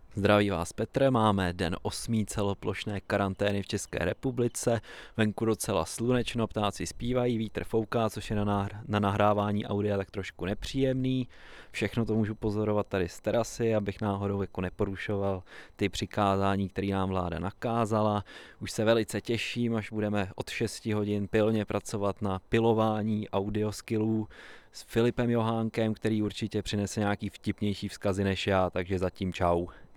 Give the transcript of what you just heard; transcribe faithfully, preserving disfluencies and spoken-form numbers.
Zdraví vás Petr, máme den osmý celoplošné karantény v České republice, venku docela slunečno, ptáci zpívají, vítr fouká, což je na, nahr- na nahrávání audia tak trošku nepříjemný. Všechno to můžu pozorovat tady z terasy, abych náhodou jako neporušoval ty přikázání, které nám vláda nakázala. Už se velice těším, až budeme od šesti hodin pilně pracovat na pilování audioskillů s Filipem Johánkem, který určitě přinese nějaký vtipnější vzkazy než já, takže zatím čau.